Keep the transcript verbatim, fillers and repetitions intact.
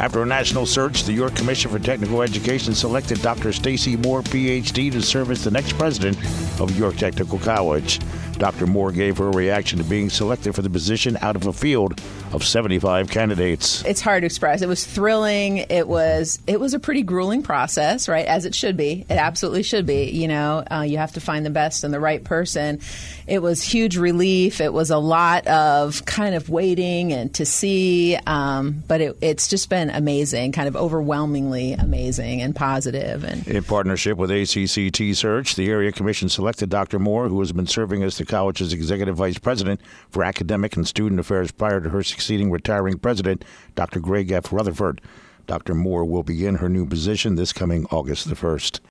After a national search, the York Commission for Technical Education selected Doctor Stacy Moore, P H D, to serve as the next president of York Technical College. Doctor Moore gave her reaction to being selected for the position out of a field of seventy-five candidates. It's hard to express. It was thrilling. It was it was a pretty grueling process, right? As it should be. It absolutely should be. You know, uh, you have to find the best and the right person. It was huge relief. It was a lot of kind of waiting and to see, um, but it, it's just been amazing, kind of overwhelmingly amazing and positive. And in partnership with A C C T Search, the Area Commission selected Doctor Moore, who has been serving as the college's executive vice president for academic and student affairs prior to her succeeding retiring president, Doctor Greg F. Rutherford. Doctor Moore will begin her new position this coming August the first.